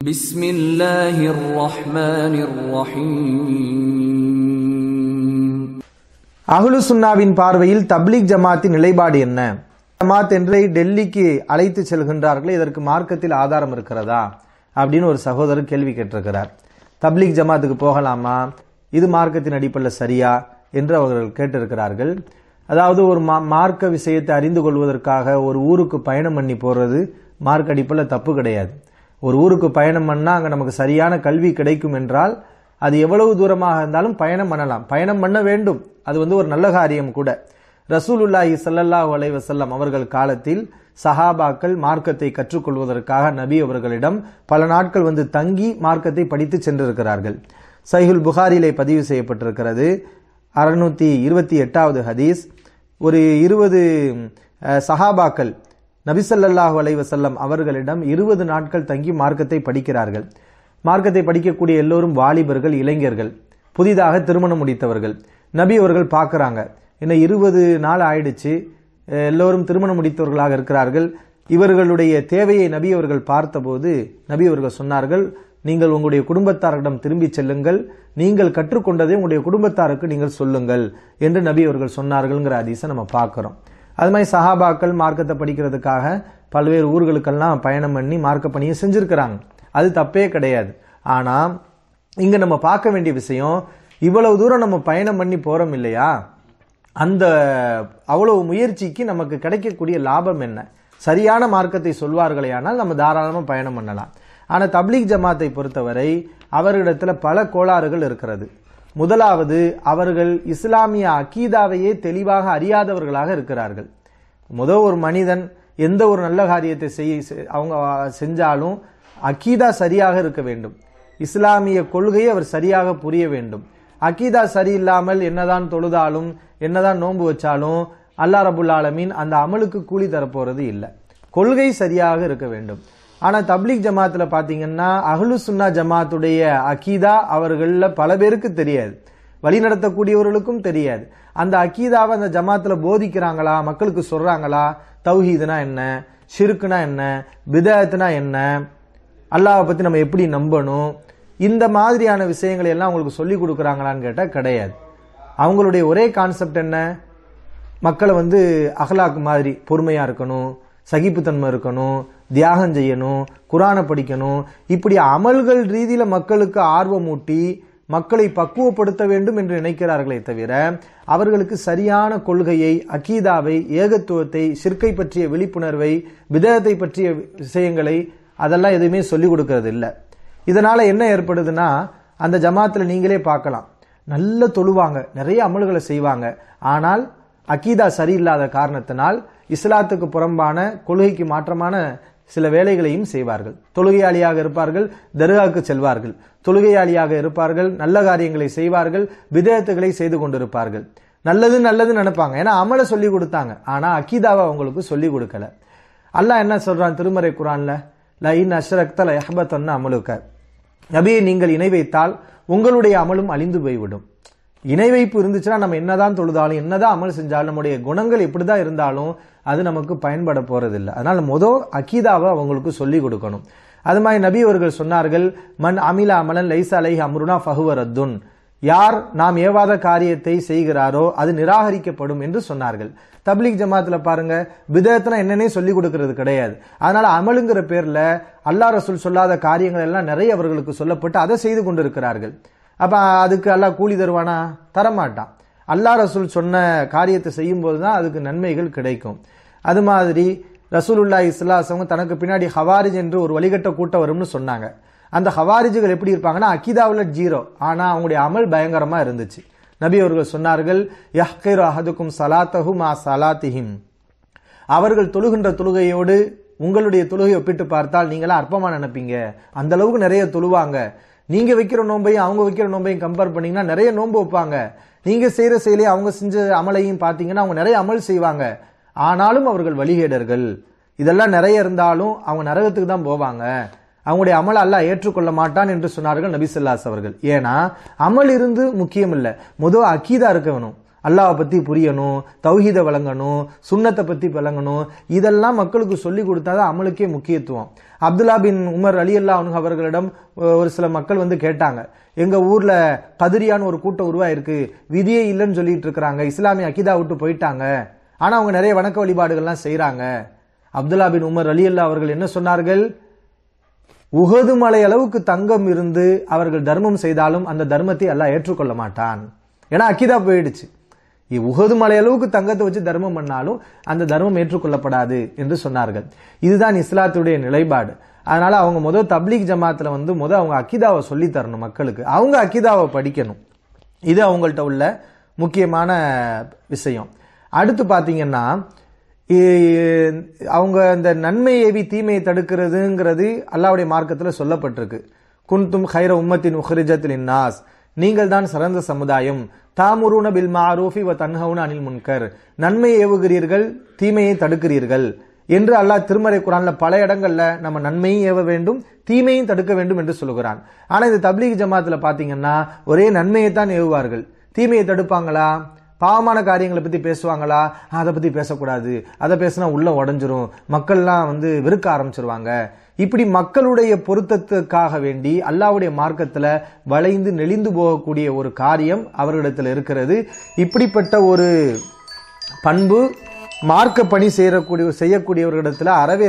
பிஸ்மில்லாஹிர் ரஹ்மானிர் ரஹீம். அஹ்லு சுன்னாவின் பார்வையில் தப்லீக் ஜமாத்தின் நிலைப்பாடு என்ன? ஜமாத் என்று டெல்லிக்கு அழைத்து செல்கின்றார்களே, இதற்கு மார்க்கத்தில் ஆதாரம் இருக்கிறதா அப்படின்னு ஒரு சகோதரர் கேள்வி கேட்டிருக்கிறார். தப்லீக் ஜமாத்துக்கு போகலாமா, இது மார்க்கத்தின் அடிப்படையில் சரியா என்று அவர்கள் கேட்டிருக்கிறார்கள். அதாவது ஒரு மார்க்க விஷயத்தை அறிந்து கொள்வதற்காக ஒரு ஊருக்கு பயணம் பண்ணி போறது மார்க்க அடிப்படையில் தப்பு கிடையாது. ஒரு ஊருக்கு பயணம் பண்ணா அங்க நமக்கு சரியான கல்வி கிடைக்கும் என்றால் அது எவ்வளவு தூரமாக இருந்தாலும் பயணம் பண்ணலாம், பயணம் பண்ண வேண்டும். அது ஒரு நல்ல காரியம் கூட. ரசூலுல்லாஹி ஸல்லல்லாஹு அலைஹி வஸல்லம் அவர்கள் காலத்தில் சஹாபாக்கள் மார்க்கத்தை கற்றுக்கொள்வதற்காக நபி அவர்களிடம் பல நாட்கள் தங்கி மார்க்கத்தை படித்து சென்றிருக்கிறார்கள். சஹீஹுல் புகாரிலே பதிவு செய்யப்பட்டிருக்கிறது. 628வது ஹதீஸ். ஒரு 20 சஹாபாக்கள் நபி ஸல்லல்லாஹு அலைஹி வஸல்லம் அவர்களிடம் 20 நாட்கள் தங்கி மார்க்கத்தை படிக்கிறார்கள். மார்க்கத்தை படிக்கக்கூடிய எல்லோரும் வாலிபர்கள், இளைஞர்கள், புதிதாக திருமணம் முடித்தவர்கள். நபி அவர்கள் பார்க்கறாங்க, என்ன 20 நாள் ஆயிடுச்சு, எல்லோரும் திருமணம் முடித்தவர்களாக இருக்கிறார்கள். இவர்களுடைய தேவையை நபி அவர்கள் பார்த்தபோது நபி அவர்கள் சொன்னார்கள், நீங்கள் உங்களுடைய குடும்பத்தாரிடம் திரும்பி செல்லுங்கள், நீங்கள் கற்றுக்கொண்டதை உங்களுடைய குடும்பத்தாருக்கு நீங்கள் சொல்லுங்கள் என்று நபி அவர்கள் சொன்னார்கள்ங்கிற ஹதீஸை நம்ம பார்க்கிறோம். அது மாதிரி சஹாபாக்கள் மார்க்கத்தை படிக்கிறதுக்காக பல்வேறு ஊர்களுக்கெல்லாம் பயணம் பண்ணி மார்க்க பணியை செஞ்சிருக்கிறாங்க. அது தப்பே கிடையாது. ஆனா இங்க நம்ம பார்க்க வேண்டிய விஷயம், இவ்வளவு தூரம் நம்ம பயணம் பண்ணி போறோம் இல்லையா, அந்த அவ்வளவு முயற்சிக்கு நமக்கு கிடைக்கக்கூடிய லாபம் என்ன? சரியான மார்க்கத்தை சொல்வார்களே ஆனால் நம்ம தாராளமா பயணம் பண்ணலாம். ஆனா தப்லீக் ஜமாத்தை பொறுத்தவரை அவர்களிடத்துல பல கோளாறுகள் இருக்கிறது. முதலாவது, அவர்கள் இஸ்லாமிய அகீதாவையே தெளிவாக அறியாதவர்களாக இருக்கிறார்கள். ஒரு மனிதன் எந்த ஒரு நல்ல காரியத்தை அவங்க செஞ்சாலும் அகீதா சரியாக இருக்க வேண்டும், இஸ்லாமிய கொள்கையை அவர் சரியாக புரிய வேண்டும். அகீதா சரியில்லாமல் என்னதான் தொழுதாலும் என்னதான் நோன்பு வச்சாலும் அல்லாஹ் ரபுல் ஆலமீன் அந்த அமலுக்கு கூலி தரப்போறது இல்லை. கொள்கை சரியாக இருக்க வேண்டும். ஆனா தப்லீக் ஜமாத்துல பாத்தீங்கன்னா அஹ்லு சுன்னா ஜமாத்துடைய அகீதா அவர்கள பல பேருக்கு தெரியாது, வழிநடத்தக்கூடியவர்களுக்கும் தெரியாது. அந்த அகீதாவை அந்த ஜமாத்துல போதிக்கிறாங்களா, மக்களுக்கு சொல்றாங்களா, தௌஹீதுனா என்ன, ஷிர்க்னா என்ன, பிதஅத்னா என்ன, அல்லாஹ்வை பத்தி நம்ம எப்படி நம்பணும், இந்த மாதிரியான விஷயங்களை எல்லாம் அவங்களுக்கு சொல்லி கொடுக்கறாங்களான்னு கேட்டா கிடையாது. அவங்களுடைய ஒரே கான்செப்ட் என்ன, மக்களை அஹ்லாக் மாதிரி பொறுமையா இருக்கணும், சகிப்புத்தன்மை இருக்கணும், தியாகம் செய்யணும், குரானை படிக்கணும், இப்படி அமல்கள் ரீதியில மக்களுக்கு ஆர்வமூட்டி மக்களை பக்குவப்படுத்த வேண்டும் என்று நினைக்கிறார்களே தவிர அவர்களுக்கு சரியான கொள்கையை, அகீதாவை, ஏகத்துவத்தை, ஷிர்கை பற்றிய விழிப்புணர்வை, பிதஅத்தை பற்றிய விஷயங்களை அதெல்லாம் எதுவுமே சொல்லிக் கொடுக்கறது இல்லை. இதனால என்ன ஏற்படுதுன்னா, அந்த ஜமாத்துல நீங்களே பார்க்கலாம், நல்ல தொழுவாங்க, நிறைய அமல்களை செய்வாங்க, ஆனால் அகீதா சரியில்லாத காரணத்தினால் இஸ்லாத்துக்கு புறம்பான கொள்கைக்கு மாற்றமான சில வேலைகளையும் செய்வார்கள். தொழுகையாளியாக இருப்பார்கள், தர்காவுக்கு செல்வார்கள், தொழுகையாளியாக இருப்பார்கள், நல்ல காரியங்களை செய்வார்கள், பிதஅத்துகளை செய்து கொண்டிருப்பார்கள். நல்லது நல்லது நினைப்பாங்க, ஏன்னா அமலை சொல்லி கொடுத்தாங்க, ஆனா அகீதாவை அவங்களுக்கு சொல்லி கொடுக்கல. அல்லாஹ் என்ன சொல்றான் திருமறை குர்ஆன்ல, லஇன் அஷ்ரக்த லயஹ்பதன்ன அமலுக, நபியே நீங்கள் இணை வைத்தால் உங்களுடைய அமலும் அழிந்து போய்விடும். இணை வைப்பு இருந்துச்சுன்னா நம்ம என்னதான் தொழுதாலும் என்னதான் அமல் செஞ்சாலும் நம்முடைய குணங்கள் எப்படிதான் இருந்தாலும் அது நமக்கு பயன்பட போறதில்லை. அதனால அகீதாவை அவங்களுக்கு சொல்லி கொடுக்கணும். அது மாதிரி நபி அவர்கள் சொன்னார்கள், மன் அமில அமலன் லைஸா அலைஹி அம்ருனா ஃபஹுவ ரத்துன், யார் நாம் ஏவாத காரியத்தை செய்கிறாரோ அது நிராகரிக்கப்படும் என்று சொன்னார்கள். தப்லீக் ஜமாத்துல பாருங்க, பிதஅத்னா என்னன்னே சொல்லி கொடுக்கிறது கிடையாது. அதனால அமலுங்கிற பேர்ல அல்லாஹ் ரசூல் சொல்லாத காரியங்கள் எல்லாம் நிறைய அவர்களுக்கு சொல்லப்பட்டு அதை செய்து கொண்டிருக்கிறார்கள். அப்ப அதுக்கு அல்லாஹ் கூலி தருவானா? தரமாட்டான். அல்லாஹ் ரசூல் சொன்ன காரியத்தை செய்யும் போதுதான் அதுக்கு நன்மைகள் கிடைக்கும். அது மாதிரி ரசூலுல்லாஹி ஸல்லல்லாஹு அலைஹி வஸல்லம் தனக்கு பின்னாடி ஹவாரிஜ் என்று ஒரு வழிகட்ட கூட்டம் வரும்னு சொன்னாங்க. அந்த ஹவாரிஜுகள் எப்படி இருப்பாங்கன்னா அகீதாவுல 0, ஆனா அவங்களுடைய அமல் பயங்கரமா இருந்துச்சு. நபி அவர்கள் சொன்னார்கள், யஹ்கிரு அஹதுக்கும் ஸலாத்தஹு மா ஸலாத்திஹிம், அவர்கள் தொழுகின்ற தொழுகையோடு உங்களுடைய தொழுகையை ஒப்பிட்டு பார்த்தால் நீங்களா அற்பமா நினைப்பீங்க, அந்த அளவுக்கு நிறைய தொழுவாங்க. நீங்க வைக்கிற நோன்பையும் அவங்க வைக்கிற நோன்பையும் கம்பேர் பண்ணீங்கன்னா நிறைய நோன்பு வைப்பாங்க, நீங்க செய்யற செயலையும் அவங்க செஞ்ச அமலையும் பார்த்தீங்கன்னா அவங்க நிறைய அமல் செய்வாங்க, ஆனாலும் அவர்கள் வழிகேடர்கள். இதெல்லாம் நிறைய இருந்தாலும் அவங்க நரகத்துக்கு தான் போவாங்க, அவங்களுடைய அமல் அல்லாஹ் ஏற்றுக்கொள்ள மாட்டான் என்று சொன்னார்கள் நபி ஸல்லல்லாஹு அலைஹி வஸல்லம் அவர்கள். ஏன்னா அமல் இருந்து முக்கியம் இல்லை, முதல் அகீதா இருக்க வேணும். அல்லாஹ்வை பத்தி புரியணும், தௌஹீதை விளங்கணும், சுன்னத்தை பத்தி விளங்கணும். இதெல்லாம் மக்களுக்கு சொல்லி கொடுத்தாதான் அமலுக்கே முக்கியத்துவம். அப்துல்லா பின் உமர் ரலியல்லாஹு அன்ஹு அவர்களிடம் ஒரு சில மக்கள் வந்து கேட்டாங்க, எங்க ஊர்ல கதிரியான்னு ஒரு கூட்டம் உருவாயிருக்கு, விதியே இல்லைன்னு சொல்லிட்டு இருக்கிறாங்க, இஸ்லாமிய அக்கீதா விட்டு போயிட்டாங்க, ஆனா அவங்க நிறைய வணக்க வழிபாடுகள்லாம் செய்யறாங்க. அப்துல்லா பின் உமர் ரலியல்லாஹு அவர்கள் என்ன சொன்னார்கள்? உஹது மலை அளவுக்கு தங்கம் இருந்து அவர்கள் தர்மம் செய்தாலும் அந்த தர்மத்தை அல்லாஹ் ஏற்றுக்கொள்ள மாட்டான். ஏன்னா அக்கீதா போயிடுச்சு. உஹது மலை அளவுக்கு தங்கத்தை வச்சு தர்மம் பண்ணாலும் அந்த தர்மம் ஏற்றுக்கொள்ளப்படாது என்று சொன்னார்கள். இதுதான் இஸ்லாத்துடைய நிலைப்பாடு. அதனால அவங்க முதல் தப்லீக் ஜமாத்துல வந்து அவங்க அக்கீதாவை சொல்லி தரணும் மக்களுக்கு, அவங்க அக்கீதாவை படிக்கணும். இது அவங்கள்ட்ட உள்ள முக்கியமான விஷயம். அடுத்து பாத்தீங்கன்னா, அவங்க இந்த நன்மை ஏவி தீமையை தடுக்கிறதுங்கிறது அல்லாஹ்வுடைய மார்க்கத்துல சொல்லப்பட்டிருக்கு. குன்தும் ஹைர உம்மத்தின் உஹ்ரிஜத் லின்னாஸ், நீங்கள் தான் சிறந்த சமுதாயம், தாமுருன பில் மாரூஃபி வ தன்ஹவுன அனில் முன்கர், நன்மை ஏவுகிறீர்கள், தீமையை தடுக்கிறீர்கள் என்று அல்லாஹ் திருமறை குர்ஆன்ல பல இடங்கள்ல நம்ம நன்மையும் ஏவ வேண்டும், தீமையும் தடுக்க வேண்டும் என்று சொல்லுகிறான். ஆனா இந்த தப்லீக் ஜமாத்துல பாத்தீங்கன்னா ஒரே நன்மையை தான் ஏவுவார்கள், தீமையை தடுப்பாங்களா? பாவமான காரியங்களை பத்தி பேசுவாங்களா? அதை பத்தி பேசக்கூடாது, அதை பேசினா உள்ள உடஞ்சிரும், மக்கள்லாம் வந்து வெறுக்க ஆரம்பிச்சிருவாங்க. இப்படி மக்களுடைய பொருத்தத்துக்காக வேண்டி அல்லாஹ்வுடைய மார்க்கத்துல வளைந்து நெளிந்து போகக்கூடிய ஒரு காரியம் அவர்களிடத்தில் இருக்கிறது. இப்படிப்பட்ட ஒரு பண்பு மார்க்க பணி செய்யக்கூடியவர்களிடத்துல அறவே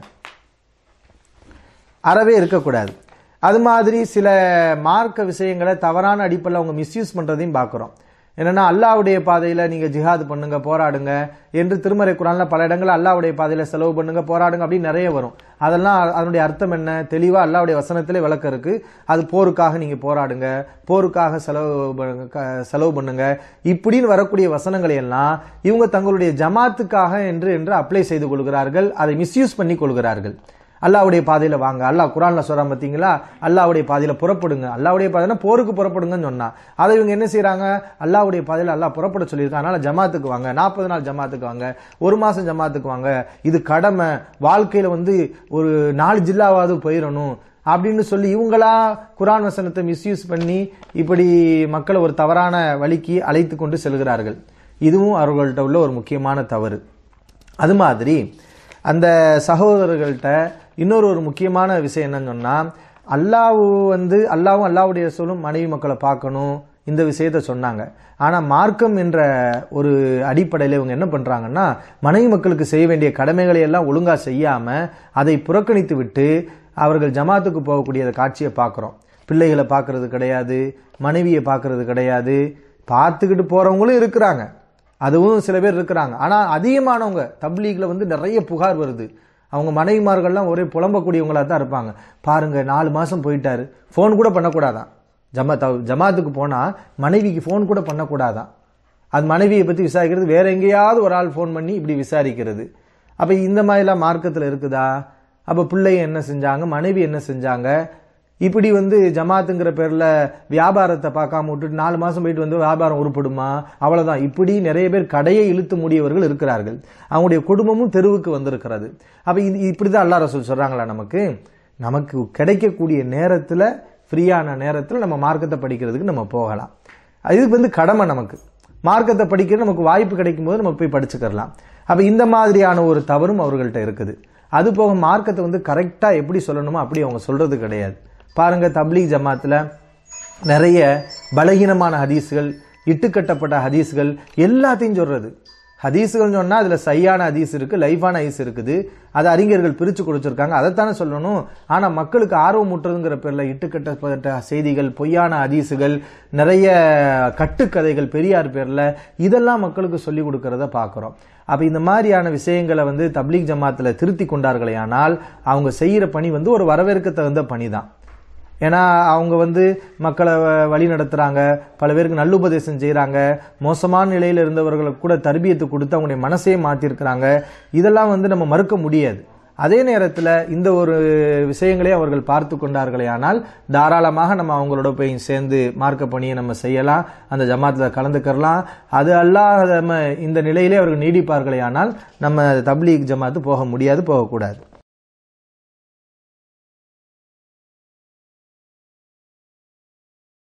இருக்கக்கூடாது. அது மாதிரி சில மார்க்க விஷயங்களை தவறான அடிப்படையில் அவங்க மிஸ்யூஸ் பண்றதையும் பார்க்கிறோம். என்னன்னா, அல்லாஹ்வுடைய பாதையில நீங்க ஜிஹாத் பண்ணுங்க, போராடுங்க என்று திருமறை குர்ஆன்ல பல இடங்கள்ல அல்லாஹ்வுடைய பாதையில செலவு பண்ணுங்க, போராடுங்க அப்படின்னு நிறைய வரும். அதெல்லாம் அதனுடைய அர்த்தம் என்ன? தெளிவா அல்லாஹ்வுடைய வசனத்திலே விளக்கம் இருக்கு. அது போருக்காக நீங்க போராடுங்க, போருக்காக செலவு பண்ணுங்க, இப்படின்னு வரக்கூடிய வசனங்களை எல்லாம் இவங்க தங்களுடைய ஜமாத்துக்காக என்று அப்ளை செய்து கொள்கிறார்கள், அதை மிஸ்யூஸ் பண்ணி கொள்கிறார்கள். அல்லாஹ்வுடைய பாதையில வாங்க, அல்லாஹ் குர்ஆன்ல சொல்றான் பாத்தீங்களா, அல்லாஹ்வுடைய பாதையில புறப்படுங்க, அல்லாஹ்வுடைய பாதையில போருக்கு புறப்படுங்கன்னு சொன்னா, அதை இவங்க என்ன செய்யறாங்க? அல்லாஹ்வுடைய பாதையில அல்லாஹ் புறப்பட சொல்லியிருக்காங்க, அதனால ஜமாத்துக்கு வாங்க, 40 நாள் ஜமாத்துக்கு வாங்க, 1 மாசம் ஜமாத்துக்கு வாங்க, இது கடமை, வாழ்க்கையில வந்து ஒரு 4 ஜில்லாவாவது போயிடணும் அப்படின்னு சொல்லி இவங்களா குர்ஆன் வசனத்தை மிஸ்யூஸ் பண்ணி இப்படி மக்களை ஒரு தவறான வழிக்கு அழைத்து கொண்டு செல்கிறார்கள். இதுவும் அவர்கள்ட்ட உள்ள ஒரு முக்கியமான தவறு. அது மாதிரி அந்த சகோதரர்கள்ட்ட இன்னொரு முக்கியமான விஷயம் என்னன்னு சொன்னா, அல்லாஹ்வும் அல்லாஹ்வுடைய ரசூலும் மனைவி மக்களை பார்க்கணும், இந்த விஷயத்த சொன்னாங்க. ஆனா மார்க்கம் என்ற ஒரு அடிப்படையில் இவங்க என்ன பண்றாங்கன்னா, மனைவி மக்களுக்கு செய்ய வேண்டிய கடமைகளை எல்லாம் ஒழுங்கா செய்யாம அதை புறக்கணித்து விட்டு அவர்கள் ஜமாத்துக்கு போகக்கூடிய காட்சியை பார்க்கிறோம். பிள்ளைகளை பார்க்கறது கிடையாது, மனைவியை பார்க்கறது கிடையாது, பார்த்துக்கிட்டு போறவங்களும் இருக்கிறாங்க, அதுவும் சில பேர் இருக்கிறாங்க. ஆனா அதிகமானவங்க தப்லீக்ல வந்து நிறைய புகார் வருது, அவங்க மனைவிமார்கள்லாம் ஒரே புலம்பக்கூடியவங்களா தான் இருப்பாங்க. பாருங்க 4 மாசம் போயிட்டாரு, போன் கூட பண்ணக்கூடாதான், ஜமாத்துக்கு போனா மனைவிக்கு போன் கூட பண்ணக்கூடாதான், அது மனைவியை பத்தி விசாரிக்கிறது வேற எங்கேயாவது ஒரு ஆள் போன் பண்ணி இப்படி விசாரிக்கிறது. அப்ப இந்த மாதிரிலாம் மார்க்கத்துல இருக்குதா? அப்ப பிள்ளைய என்ன செஞ்சாங்க, மனைவி என்ன செஞ்சாங்க? இப்படி வந்து ஜமாத்துங்கிற பேர்ல வியாபாரத்தை பார்க்காம விட்டுட்டு 4 மாசம் போயிட்டு வந்து வியாபாரம் உருப்படுமா? அவ்வளவுதான். இப்படி நிறைய பேர் கடையை இழுத்து மூடியவர்கள் இருக்கிறார்கள், அவங்களுடைய குடும்பமும் தெருவுக்கு வந்திருக்கிறது. அப்ப இப்படிதான் அல்லாஹ் ரசூல் சொல்றாங்களா? நமக்கு கிடைக்கக்கூடிய நேரத்துல, ஃப்ரீயான நேரத்துல நம்ம மார்க்கத்தை படிக்கிறதுக்கு நம்ம போகலாம். இது வந்து கடமை. நமக்கு மார்க்கத்தை படிக்கிறது நமக்கு வாய்ப்பு கிடைக்கும் போது நம்ம போய் படிச்சுக்கலாம். அப்ப இந்த மாதிரியான ஒரு தவறும் அவர்கள்ட்ட இருக்குது. அது போக மார்க்கத்தை வந்து கரெக்டா எப்படி சொல்லணுமோ அப்படி அவங்க சொல்றது கிடையாது. பாருங்க, தப்லீக் ஜமாத்துல நிறைய பலகீனமான ஹதீஸ்கள், இட்டுக்கட்டப்பட்ட ஹதீஸ்கள் எல்லாத்தையும் சொல்றது. ஹதீஸ்கள் சொன்னா அதுல சையான ஹதீஸ் இருக்கு, லைஃபான ஹதீஸ் இருக்குது, அதை அறிஞர்கள் பிரிச்சு கொடுத்திருக்காங்க, அதைத்தானே சொல்லணும். ஆனா மக்களுக்கு ஆர்வம் ஊட்டுறதுங்கிற பேர்ல இட்டுக்கட்டப்பட்ட செய்திகள், பொய்யான ஹதீஸுகள், நிறைய கட்டுக்கதைகள் பெரியார் பேர்ல, இதெல்லாம் மக்களுக்கு சொல்லி கொடுக்கறத பாக்குறோம். அப்ப இந்த மாதிரியான விஷயங்களை வந்து தப்லீக் ஜமாத்துல திருத்தி கொண்டார்களே ஆனால் அவங்க செய்யற பணி வந்து ஒரு வரவேற்க தகுந்த பணி தான். ஏன்னா அவங்க வந்து மக்களை வழி நடத்துறாங்க, பல பேருக்கு நல்லுபதேசம் செய்யறாங்க, மோசமான நிலையில இருந்தவர்களுக்கு கூட தர்பியத்து கொடுத்து அவங்களுடைய மனசையே மாத்திருக்கிறாங்க. இதெல்லாம் வந்து நம்ம மறுக்க முடியாது. அதே நேரத்தில் இந்த ஒரு விஷயங்களே அவர்கள் பார்த்து கொண்டார்களே ஆனால் தாராளமாக நம்ம அவங்களோட போய் சேர்ந்து மார்க்க பணியை நம்ம செய்யலாம், அந்த ஜமாத்தில் கலந்துக்கலாம். அது அல்லாஹ் இந்த நிலையிலே அவர்கள் நீடிப்பார்களே ஆனால் நம்ம தப்லீக் ஜமாத்து போக முடியாது, போகக்கூடாது.